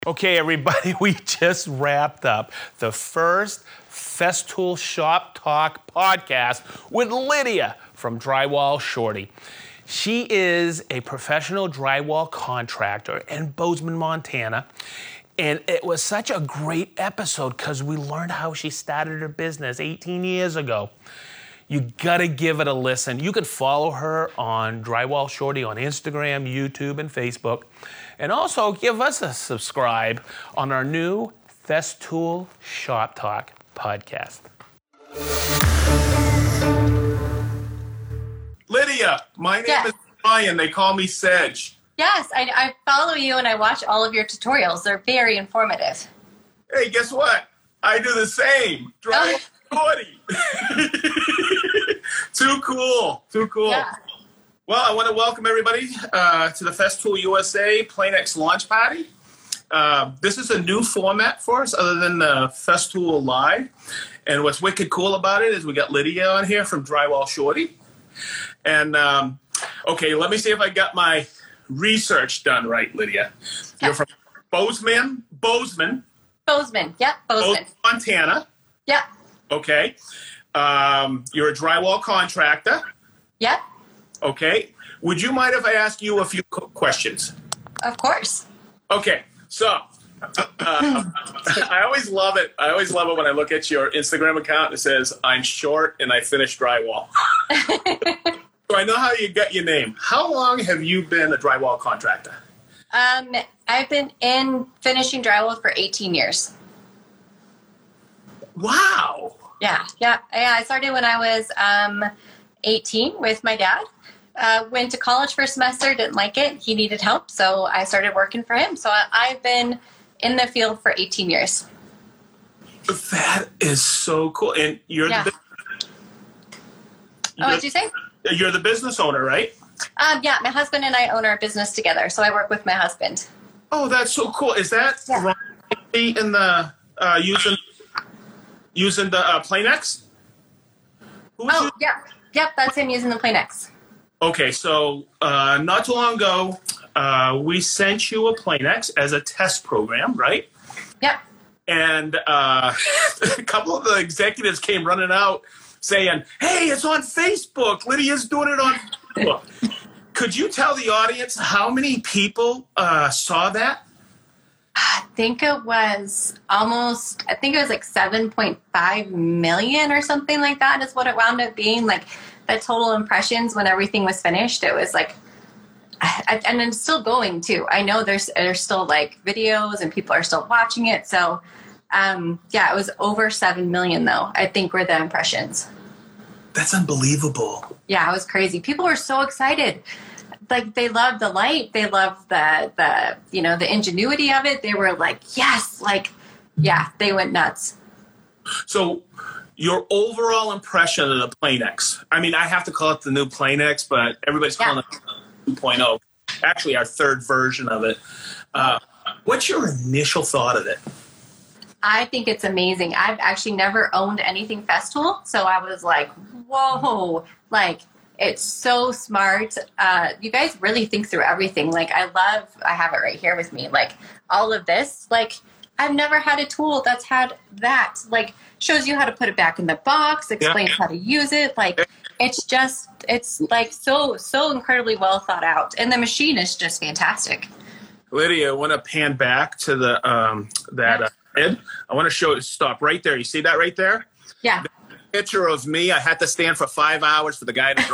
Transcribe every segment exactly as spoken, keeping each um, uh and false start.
Okay, everybody, we just wrapped up the first Festool Shop Talk podcast with Lydia from Drywall Shorty. She is a professional drywall contractor in Bozeman, Montana. And it was such a great episode because we learned how she started her business eighteen years ago. You gotta give it a listen. You can follow her on Drywall Shorty on Instagram, YouTube, and Facebook. And also give us a subscribe on our new Festool Shop Talk podcast. Lydia, my name yes. is Ryan. They call me Sedge. Yes, I, I follow you and I watch all of your tutorials. They're very informative. Hey, guess what? I do the same. Drywall Shorty. Too cool. Too cool. Yeah. Well, I want to welcome everybody uh, to the Festool U S A PlayNext launch party. Uh, this is a new format for us other than the Festool Live. And what's wicked cool about it is we got Lydia on here from Drywall Shorty. And, um, okay, let me see if I got my research done right, Lydia. Okay. You're from Bozeman, Bozeman. Bozeman, yep, Bozeman. Bozeman, Montana. Yep, Okay. Um, you're a drywall contractor. yep, Okay. Would you mind if I ask you a few co- questions? of course. Okay. So, uh, I always love it. I always love it when I look at your Instagram account and it says, I'm short and I finish drywall. So I know how you got your name. How long have you been a drywall contractor? Um, I've been in finishing drywall for eighteen years. Wow. Yeah, yeah, yeah. I started when I was um, eighteen with my dad. Uh, went to college for a semester, didn't like it. He needed help, so I started working for him. So I, I've been in the field for eighteen years. That is so cool. And you're Yeah. the Oh, what'd you say? You're the business owner, right? Um, yeah, my husband and I own our business together, so I work with my husband. Oh, that's so cool. Is that Yeah. Ron in the uh, using using the uh, PlayNext? Who was Oh, you? yeah. Yep, that's him using the PlayNext. Okay, so uh, not too long ago, uh, we sent you a PlayNext as a test program, right? Yep. And uh, a couple of the executives came running out saying, hey, it's on Facebook. Lydia's doing it on Facebook. Could you tell the audience how many people uh, saw that? I think it was almost, I think it was like seven point five million or something like that is what it wound up being. Like the total impressions when everything was finished, it was like, I, and it's still going too. I know there's there's still like videos and people are still watching it. So um, yeah, it was over seven million though, I think were the impressions. That's unbelievable. Yeah, it was crazy. People were so excited. Like they loved the light. They loved the, the, you know, the ingenuity of it. They were like, yes, like, yeah, they went nuts. So your overall impression of the PlayNext, I mean, I have to call it the new PlayNext, but everybody's calling Yeah. it two point oh. Actually, our third version of it. Uh, what's your initial thought of it? I think it's amazing. I've actually never owned anything Festool. So I was like, whoa, like, it's so smart. Uh, you guys really think through everything. Like, I love, I have it right here with me. Like, all of this, like, I've never had a tool that's had that. Like, shows you how to put it back in the box, explains Yeah. how to use it. Like, it's just, it's like so, so incredibly well thought out. And the machine is just fantastic. Lydia, I want to pan back to the um, that uh, head. I want to show it. Stop right there. You see that right there? Yeah. Picture of me. I had to stand for five hours for the guy to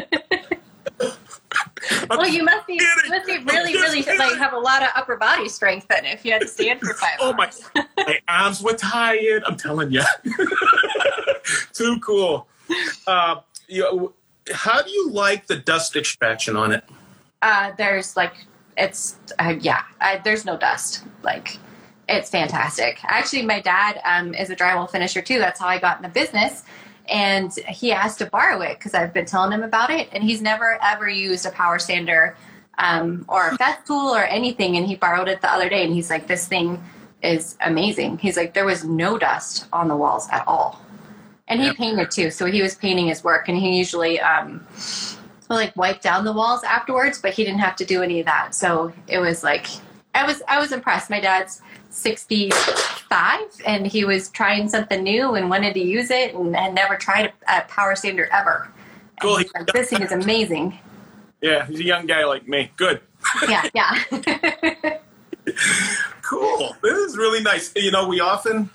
drive. Well, you must be, you must be really, really like have a lot of upper body strength then if you had to stand for five Oh my! hours. My arms were tired. I'm telling you. Too cool. Uh, you, how do you like the dust extraction on it? Uh, there's like, it's, uh, yeah, I, there's no dust. Like, it's fantastic. Actually, my dad um, is a drywall finisher too. That's how I got in the business. And he asked to borrow it because I've been telling him about it. And he's never, ever used a power sander um, or a Festool or anything. And he borrowed it the other day. And he's like, this thing is amazing. He's like, there was no dust on the walls at all. And he Yep. painted too. So he was painting his work. And he usually um, will like wipe down the walls afterwards. But he didn't have to do any of that. So it was like, I was I was impressed. My dad's sixty-five, and he was trying something new and wanted to use it, and had never tried a, a power sander ever. Cool. And like, this thing is amazing. Yeah, he's a young guy like me. Good. Yeah, yeah. Cool. This is really nice. You know, we often,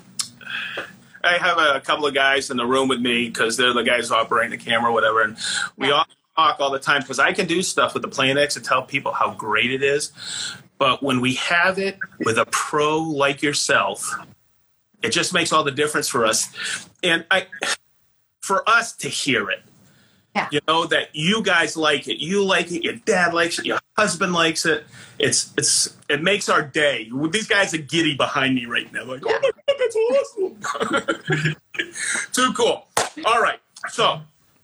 I have a couple of guys in the room with me because they're the guys operating the camera or whatever, and we Yeah. often talk all the time because I can do stuff with the Plan X and tell people how great it is. But when we have it with a pro like yourself, it just makes all the difference for us. And I, for us to hear it, Yeah. you know, that you guys like it, you like it, your dad likes it, your husband likes it. It's it's it makes our day. These guys are giddy behind me right now. Like, oh my God, that's awesome. Too cool. All right. So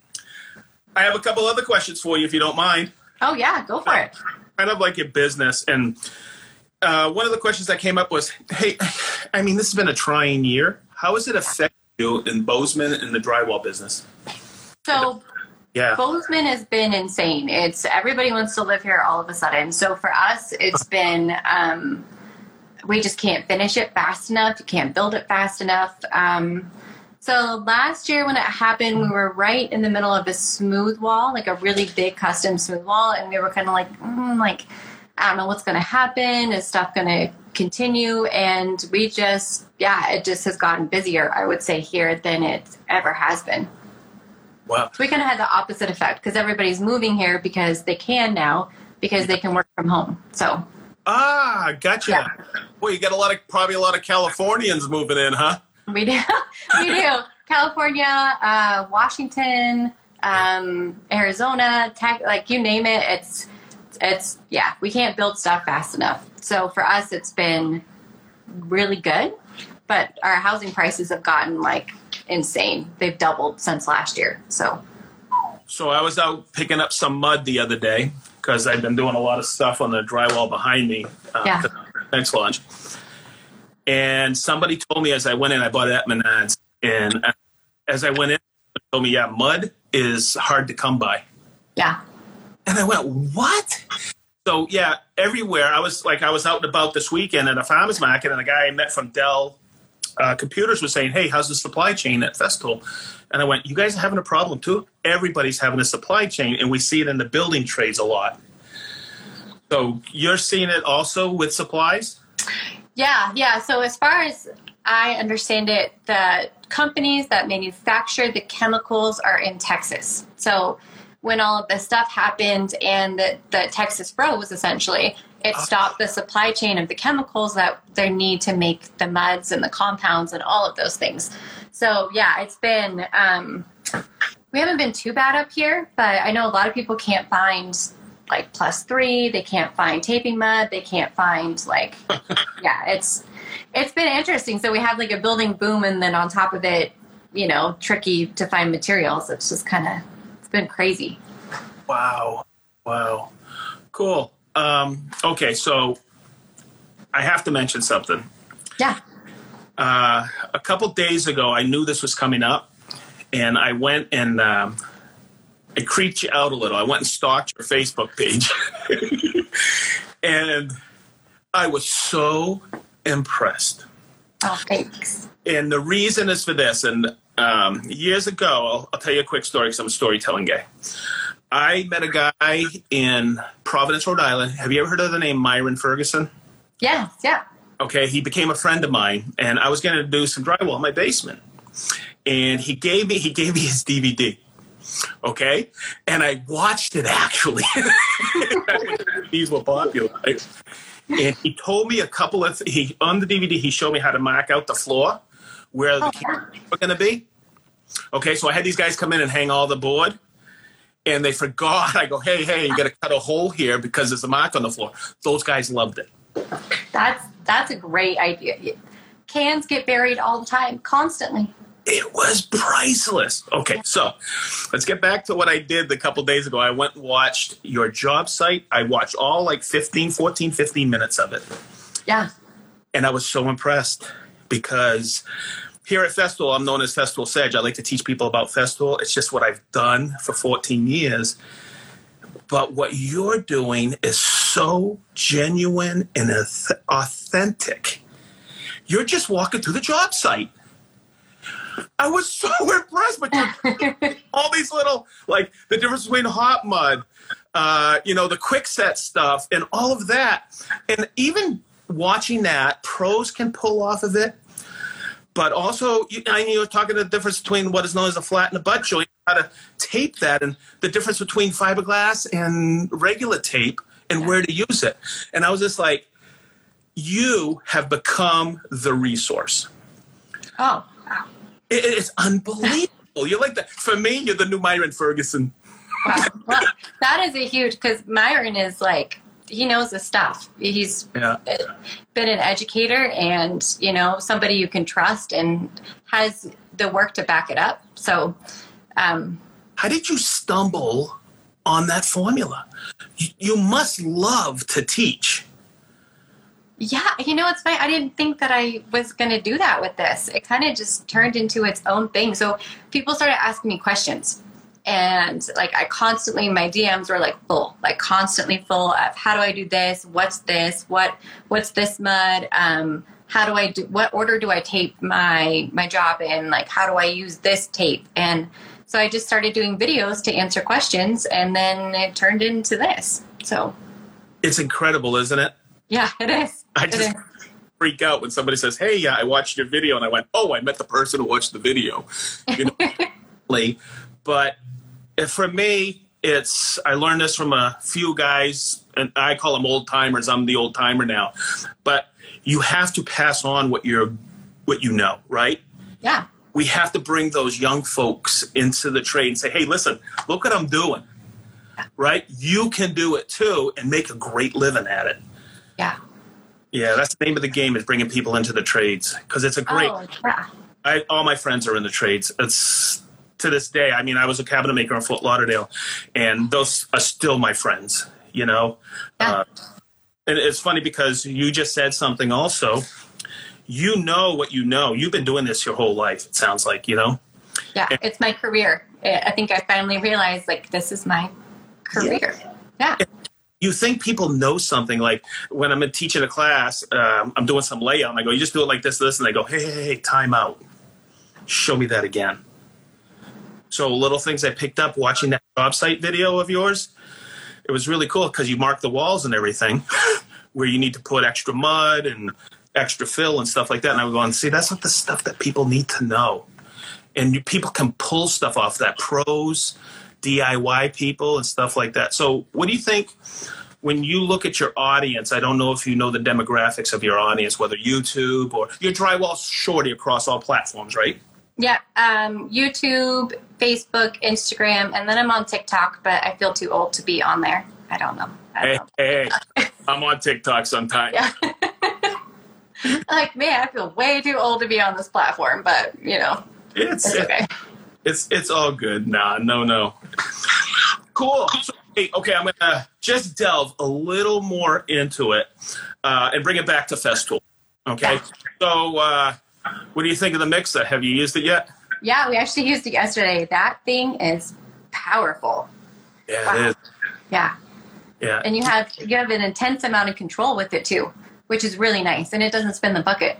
I have a couple other questions for you if you don't mind. Oh, yeah, go for it. Kind of like your business. And uh, one of the questions that came up was, hey, I mean, this has been a trying year. How has it affected you in Bozeman and the drywall business? So Yeah. Bozeman has been insane. It's everybody wants to live here all of a sudden. So for us, it's been um, we just can't finish it fast enough. You can't build it fast enough. Um, so last year when it happened, we were right in the middle of a smooth wall, like a really big custom smooth wall, and we were kind of like, mm, like I don't know what's going to happen. Is stuff going to continue? And we just, yeah, it just has gotten busier, I would say, here than it ever has been. Wow. So we kind of had the opposite effect because everybody's moving here because they can now because they can work from home. So Ah, gotcha. Yeah. Boy, you got a lot of probably a lot of Californians moving in, huh? we do, we do. California, uh, Washington, um, Arizona, tech, like you name it. It's, it's yeah. We can't build stuff fast enough. So for us, it's been really good, but our housing prices have gotten like insane. They've doubled since last year. So. So I was out picking up some mud the other day because I've been doing a lot of stuff on the drywall behind me. Uh, Yeah. Next launch. And somebody told me as I went in, I bought it at Menards. And as I went in, they told me, yeah, mud is hard to come by. Yeah. And I went, what? So, yeah, everywhere. I was like, I was out and about this weekend at a farmer's market, and a guy I met from Dell uh, Computers was saying, hey, how's the supply chain at Festool? And I went, you guys are having a problem too? Everybody's having a supply chain, and we see it in the building trades a lot. So you're seeing it also with supplies? Yeah, yeah. So as far as I understand it, the companies that manufacture the chemicals are in Texas. So when all of this stuff happened and the, the Texas froze, essentially, it stopped the supply chain of the chemicals that they need to make the muds and the compounds and all of those things. So yeah, it's been, um, we haven't been too bad up here, but I know a lot of people can't find like plus three, they can't find taping mud, they can't find like, yeah, it's, it's been interesting. So we have like a building boom, and then on top of it, you know, tricky to find materials. It's just kind of, it's been crazy. Wow. Wow. Cool. Um, okay, so I have to mention something. Yeah. Uh, a couple days ago, I knew this was coming up, and I went and um, I creeped you out a little. I went and stalked your Facebook page, and I was so impressed. Oh, thanks. And the reason is for this. And um, years ago, I'll, I'll tell you a quick story because I'm a storytelling guy. I met a guy in Providence, Rhode Island. Have you ever heard of the name Myron Ferguson? Yeah, yeah. Okay, he became a friend of mine, and I was going to do some drywall in my basement. And he gave me he gave me his D V D. Okay, and I watched it actually. These were popular. And he told me a couple of he on the D V D. He showed me how to mark out the floor where the cameras were going to be. Okay, so I had these guys come in and hang all the board. And they forgot. I go, hey, hey, you got to cut a hole here because there's a mark on the floor. Those guys loved it. That's that's a great idea. Cans get buried all the time, constantly. It was priceless. Okay, so let's get back to what I did a couple days ago. I went and watched your job site. I watched all like fifteen, fourteen, fifteen minutes of it. Yeah. And I was so impressed because here at Festool, I'm known as Festool Sedge. I like to teach people about Festool. It's just what I've done for fourteen years. But what you're doing is so genuine and authentic. You're just walking through the job site. I was so impressed, but all these little, like the difference between hot mud, uh, you know, the quick set stuff and all of that. And even watching that, pros can pull off of it. But also, you, I mean, you're talking the difference between what is known as a flat and a butt joint, how to tape that, and the difference between fiberglass and regular tape and where to use it. And I was just like, you have become the resource. Oh, wow. It, it's unbelievable. You're like the, for me, you're the new Myron Ferguson. Wow. Well, that is a huge, because Myron is like, he knows the stuff. He's yeah. been an educator and, you know, somebody you can trust and has the work to back it up. So, um, how did you stumble on that formula? You, you must love to teach. Yeah, you know, it's funny. I didn't think that I was going to do that with this. It kind of just turned into its own thing. So people started asking me questions. And like I constantly, my D Ms were like full, like constantly full of how do I do this? What's this? What, what's this mud? Um, how do I do, what order do I tape my, my job in? Like, how do I use this tape? And so I just started doing videos to answer questions, and then it turned into this. So it's incredible, isn't it? Yeah, it is. I it just is. freak out when somebody says, hey, yeah, I watched your video. And I went, oh, I met the person who watched the video. You know, but for me, it's, I learned this from a few guys, and I call them old timers. I'm the old timer now, but you have to pass on what you're, what you know, right? Yeah. We have to bring those young folks into the trade and say, hey, listen, look what I'm doing, right? You can do it too and make a great living at it. Yeah. Yeah, that's the name of the game, is bringing people into the trades, because it's a great, oh, yeah. I, all my friends are in the trades. It's, to this day, I mean, I was a cabinet maker in Fort Lauderdale, and those are still my friends, you know? Yeah. Uh, and it's funny because you just said something also. You know what you know. You've been doing this your whole life, it sounds like, you know? Yeah, and, it's my career. I think I finally realized, like, this is my career. Yeah. yeah. You think people know something, like when I'm teaching a class, um, I'm doing some layout, and I go, you just do it like this, this, and they go, hey, hey, hey, time out. Show me that again. So little things I picked up watching that job site video of yours, it was really cool because you mark the walls and everything where you need to put extra mud and extra fill and stuff like that. And I was going, see, that's not the stuff that people need to know. And you, people can pull stuff off that, pros, D I Y people and stuff like that. So what do you think when you look at your audience? I don't know if you know the demographics of your audience, whether YouTube or your Drywall Shorty across all platforms, right? Yeah, um, YouTube, Facebook, Instagram, and then I'm on TikTok, but I feel too old to be on there. I don't know. I don't hey, know. hey, I'm on TikTok sometimes. Yeah. Like, man, I feel way too old to be on this platform, but, you know, it's, it's okay. It's it's all good. Nah, no, no. Cool. So, hey, okay, I'm going to just delve a little more into it uh, and bring it back to Festool. Okay? Yeah. So, uh, what do you think of the mixer? Have you used it yet? Yeah, we actually used it yesterday. That thing is powerful. Yeah, wow. it is. Yeah. Yeah. And you have you have an intense amount of control with it too, which is really nice, and it doesn't spin the bucket.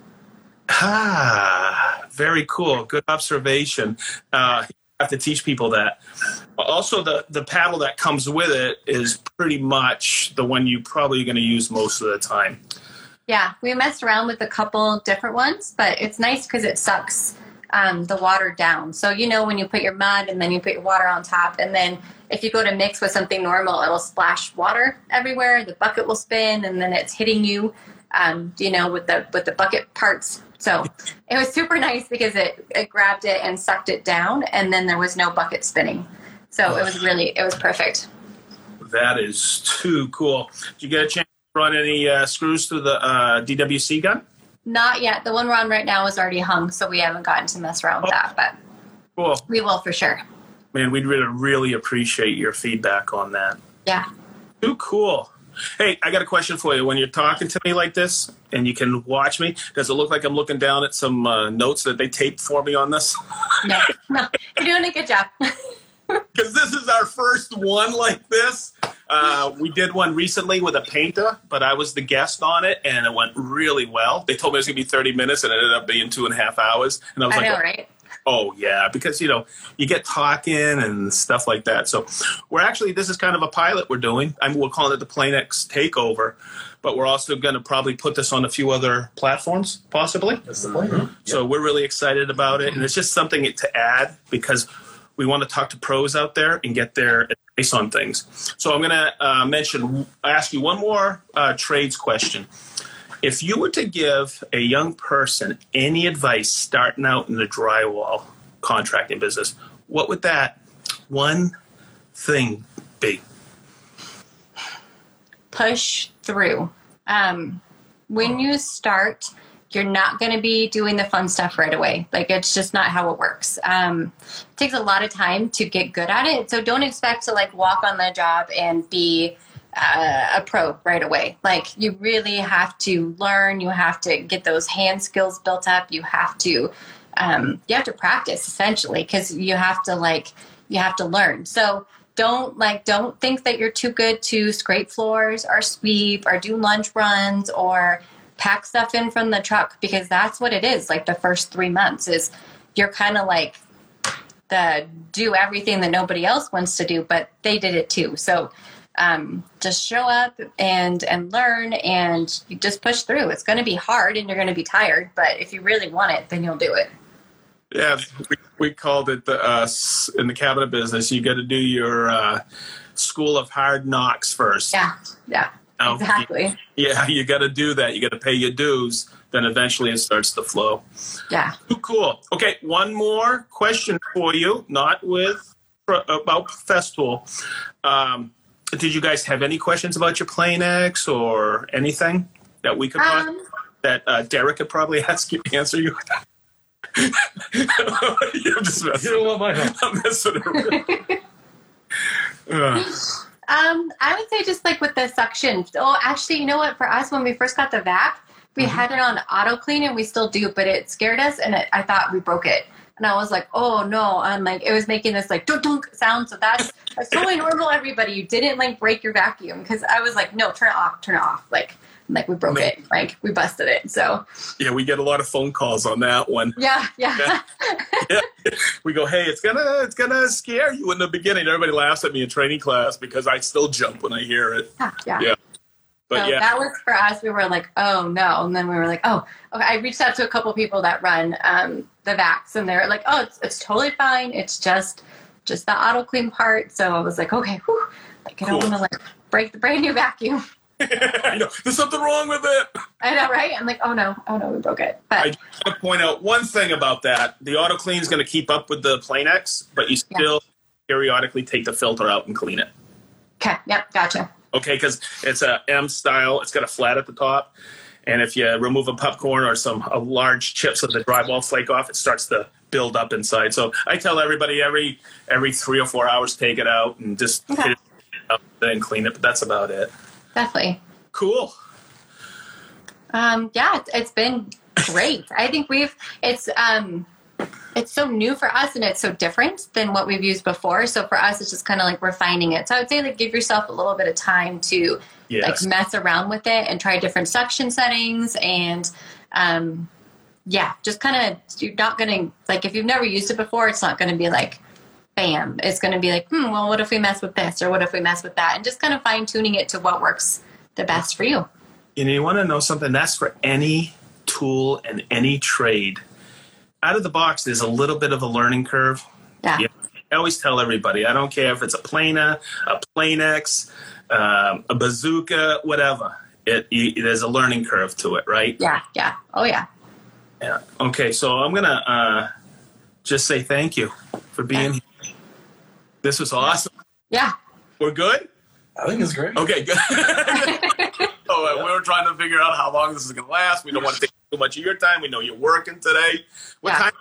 Ah, very cool. Good observation. Uh, you have to teach people that. Also, the, the paddle that comes with it is pretty much the one you probably going to use most of the time. Yeah, we messed around with a couple different ones, but it's nice because it sucks um, the water down. So, you know, when you put your mud and then you put your water on top, and then if you go to mix with something normal, it'll splash water everywhere. The bucket will spin, and then it's hitting you, um, you know, with the with the bucket parts. So it was super nice because it, it grabbed it and sucked it down, and then there was no bucket spinning. So it was really, it was perfect. That is too cool. Did you get a chance to run any uh, screws through the uh, D W C gun? Not yet. The one we're on right now is already hung, so we haven't gotten to mess around with that, but cool. We will for sure. Man, we'd really, really appreciate your feedback on that. Yeah. Too cool. Hey, I got a question for you. When you're talking to me like this and you can watch me, does it look like I'm looking down at some uh, notes that they taped for me on this? No, no. You're doing a good job. Because this is our first one like this. Uh, we did one recently with a painter, but I was the guest on it, and it went really well. They told me it was going to be thirty minutes, and it ended up being two and a half hours. And I was I like, know, right? oh, yeah, because, you know, you get talking and stuff like that. So we're actually, this is kind of a pilot we're doing. I mean, we're calling it the Planex Takeover, but we're also going to probably put this on a few other platforms, possibly. That's the plan. So we're really excited about it, and it's just something to add because we want to talk to pros out there and get their advice on things. So I'm going to uh, mention, ask you one more uh, trades question. If you were to give a young person any advice starting out in the drywall contracting business, what would that one thing be? Push through. Um, when you start, you're not going to be doing the fun stuff right away. Like, it's just not how it works. Um, it takes a lot of time to get good at it. So don't expect to like walk on the job and be uh, a pro right away. Like, you really have to learn. You have to get those hand skills built up. You have to, um, you have to practice essentially, because you have to like, you have to learn. So don't like, don't think that you're too good to scrape floors or sweep or do lunch runs or pack stuff in from the truck, because that's what it is. Like, the first three months is you're kind of like the do everything that nobody else wants to do, but they did it too. So um, just show up and, and learn, and you just push through. It's going to be hard and you're going to be tired, but if you really want it, then you'll do it. Yeah, we, we called it the, uh, in the cabinet business, you got to do your uh, school of hard knocks first. Yeah, yeah, Now, exactly. Yeah, you got to do that. You got to pay your dues. Then eventually it starts to flow. Yeah. Cool. Okay, one more question for you, not with about Festool. Um, did you guys have any questions about your Planex or anything that we could Um, that uh, Derek could probably ask you answer you? You're just messing. You don't want my help. I'm messing around. Uh, Um, I would say just like with the suction. Oh, actually, you know what? For us, when we first got the vac, we Mm-hmm. had it on auto clean, and we still do, but it scared us, and it, I thought we broke it. And I was like, oh no! I'm like, it was making this like dunk dunk sound. So that's that's totally normal. Everybody, you didn't like break your vacuum, because I was like, no, turn it off, turn it off. Like, like we broke No. it, like we busted it. So yeah, we get a lot of phone calls on that one. yeah, yeah, Yeah. Yeah. We go, hey, it's gonna it's gonna scare you in the beginning. Everybody laughs at me in training class because I still jump when I hear it. yeah. yeah. Yeah. But so yeah, that was for us. We were like, oh no. And then we were like, oh, okay. I reached out to a couple people that run um, the vacs, and they're like, oh, it's, it's totally fine. It's just, just the auto clean part. So I was like, okay, whew. Like, I don't Cool. want to like break the brand new vacuum. I know there's something wrong with it. I know, right? I'm like, oh no, oh no, we broke it. But I just want to point out one thing about that: the auto clean is going to keep up with the Planex, but you still periodically take the filter out and clean it. okay, yep, gotcha. Okay, because it's a M style. It's got a flat at the top, and if you remove a popcorn or some a large chips of the drywall flake off, it starts to build up inside. So I tell everybody every every three or four hours, take it out and just Okay. hit it up and clean it. But that's about it. Definitely. Cool. Um, yeah, it's, it's been great. I think we've it's um it's so new for us, and it's so different than what we've used before. So for us, it's just kind of like refining it. So I would say like give yourself a little bit of time to Yes. like mess around with it and try different suction settings, and um yeah, just kind of, you're not gonna like, if you've never used it before, it's not gonna be like bam. It's gonna be like, hmm, well, what if we mess with this, or what if we mess with that, and just kind of fine tuning it to what works the best for you. And you want to know something? That's for any tool and any trade. Out of the box, there's a little bit of a learning curve. Yeah. Yeah. I always tell everybody, I don't care if it's a Plana, a Planex, um, a bazooka, whatever. It, you, there's a learning curve to it, right? Yeah. Yeah. Oh yeah. Yeah. Okay, so I'm going to uh, just say thank you for being here. This was awesome. Yeah. We're good? I think it's great. Okay, good. So, uh, we were trying to figure out how long this is going to last. We don't want to take too much of your time. We know you're working today. What Yeah. time?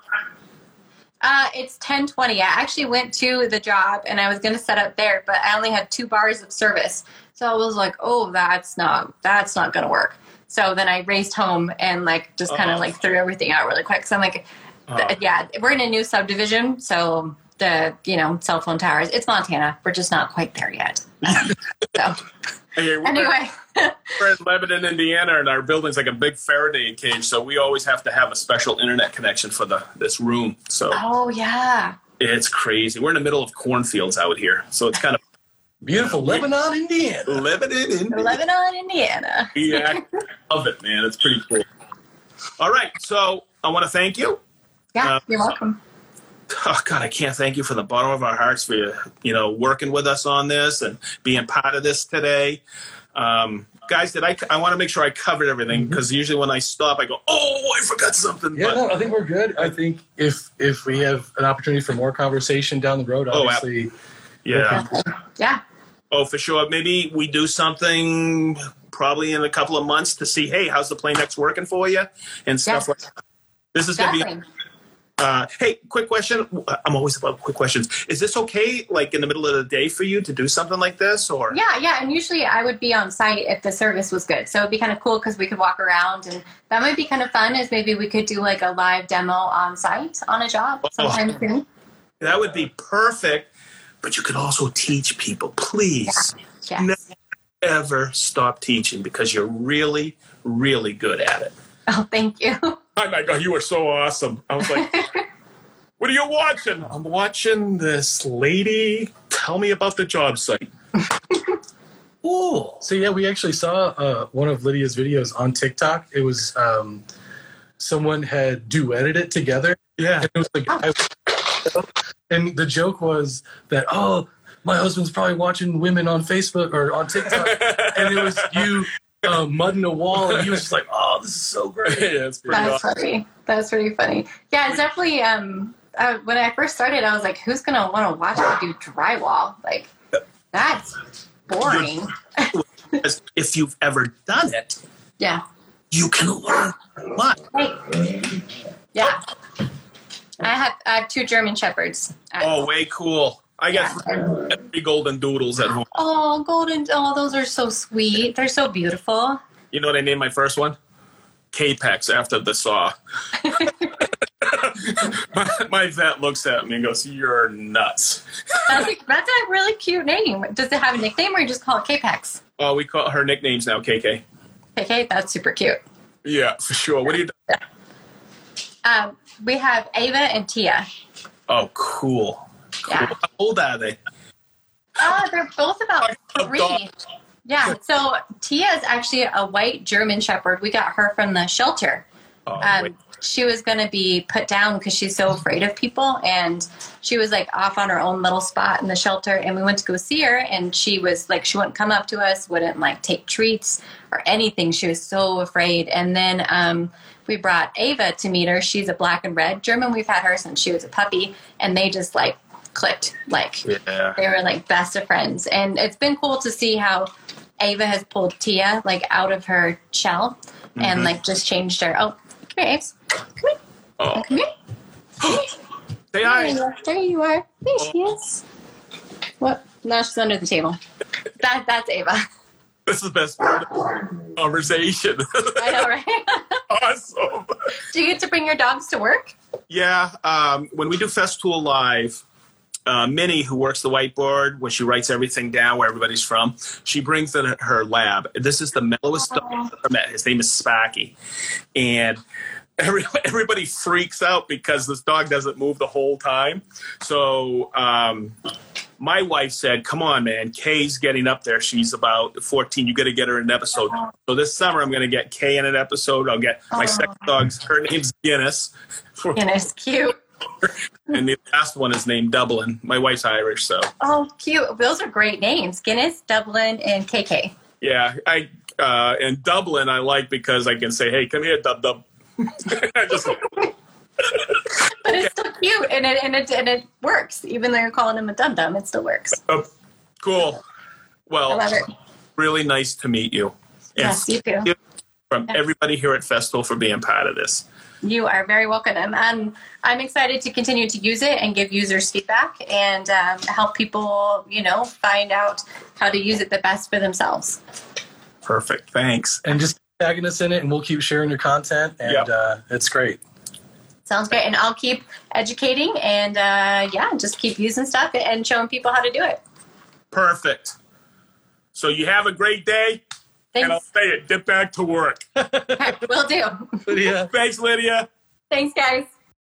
Uh, it's ten twenty. I actually went to the job and I was going to set up there, but I only had two bars of service. So I was like, oh, that's not, that's not going to work. So then I raced home and like, just kind of Oh. like threw everything out really quick. So I'm like, Oh. th- yeah, we're in a new subdivision. So the, you know, cell phone towers. It's Montana. We're just not quite there yet. Um, so Hey, we're, anyway. we're in Lebanon, Indiana, and our building's like a big Faraday cage, so we always have to have a special internet connection for the this room. So Oh, yeah. it's crazy. We're in the middle of cornfields out here, so it's kind of Beautiful Lebanon, Indiana. Lebanon, Indiana. Lebanon, Indiana. Yeah, I love it, man. It's pretty cool. All right, so I want to thank you. Yeah, Uh, you're welcome. Oh God, I can't thank you from the bottom of our hearts for you, you know, working with us on this and being part of this today. Um, guys, did I? I want to make sure I covered everything because usually when I stop, I go, "Oh, I forgot something." Yeah, but, no, I think we're good. I think if if we have an opportunity for more conversation down the road, Oh, obviously, yeah. Yeah. Oh, for sure. Maybe we do something probably in a couple of months to see, hey, how's the Playnex working for you and stuff Yes. like that. This is going to be. Definitely. Uh, hey, quick question. I'm always about quick questions. Is this okay, like in the middle of the day, for you to do something like this, or? Yeah, yeah. And usually I would be on site if the service was good. So it'd be kind of cool because we could walk around, and that might be kind of fun is maybe we could do like a live demo on site on a job sometime Oh. soon. That would be perfect. But you could also teach people, please. Yes. Never ever stop teaching because you're really, really good at it. Oh, thank you. Oh my God, you are so awesome. I was like, what are you watching? I'm watching this lady tell me about the job site. Ooh. So yeah, we actually saw uh, one of Lydia's videos on TikTok. It was um, someone had duetted it together. Yeah. And it was like, I, and the joke was that, oh, my husband's probably watching women on Facebook or on TikTok, and it was you uh, mudding a wall, and he was just like, oh, this is so great. Yeah, it's pretty That's awesome. funny. That's pretty funny. Yeah, it's definitely. Um, uh, when I first started, I was like, "Who's gonna want to watch me do drywall? Like, that's boring." Because if you've ever done it, Yeah. you can learn a lot. Hey. Yeah. I have I have two German shepherds. Oh, way cool. I got three golden doodles at home. Oh, golden! Oh, those are so sweet. They're so beautiful. You know what I named my first one? K-Pex, after the saw. my, my vet looks at me and goes, "You're nuts." That's a, that's a really cute name. Does it have a nickname, or you just call it K-Pex? Oh, we call her nicknames now K K. K K, that's super cute. Yeah, for sure. What do you do? Um, we have Ava and Tia. Oh, cool. Cool. Yeah. How old are they? Uh, they're both about Oh, three. dog. Yeah, so Tia is actually a white German Shepherd. We got her from the shelter. Oh, Um, wait. she was going to be put down because she's so afraid of people, and she was like off on her own little spot in the shelter, and we went to go see her, and she was like, she wouldn't come up to us, wouldn't like take treats or anything. She was so afraid. And then um, we brought Ava to meet her. She's a black and red German. We've had her since she was a puppy, and they just like clicked. Like Yeah. they were like best of friends. And it's been cool to see how Ava has pulled Tia like out of her shell and Mhm. like just changed her. Oh, come here, Aves. Come here. Oh. Come here. Come here. Say There hi. you are. There you are. There she is. What? Now she's under the table. That that's Ava. This is the best part of the conversation. I know, right? Awesome. Do you get to bring your dogs to work? Yeah, um, when we do Festool Live, uh, Minnie, who works the whiteboard, when she writes everything down where everybody's from, she brings in her lab. This is the mellowest dog I've ever met. His name is Spacky. And every, everybody freaks out because this dog doesn't move the whole time. So um, my wife said, come on, man, Kay's getting up there. She's about fourteen. You got to get her in an episode. So this summer, I'm going to get Kay in an episode. I'll get my second dog's, her name's Guinness. And it's cute. And the last one is named Dublin. My wife's Irish, so Oh, cute. Those are great names. Guinness, Dublin, and K K. yeah. I uh, and Dublin I like because I can say, "Hey, come here, Dub Dub." I just But it's still cute, and it, and it and it works. Even though you're calling him a dum dum, it still works. oh, cool. I Well, love it. really nice to meet you. And Yes, you too. thank you from everybody here at Festool for being part of this. You are very welcome. And I'm, I'm excited to continue to use it and give users feedback and um, help people, you know, find out how to use it the best for themselves. Perfect. Thanks. And just tagging us in it, and we'll keep sharing your content, and Yep. uh, it's great. Sounds great. And I'll keep educating and, uh, yeah, just keep using stuff and showing people how to do it. Perfect. So you have a great day. Thanks. And I'll say it, get back to work. Will do. Lydia. Thanks, Lydia. Thanks, guys.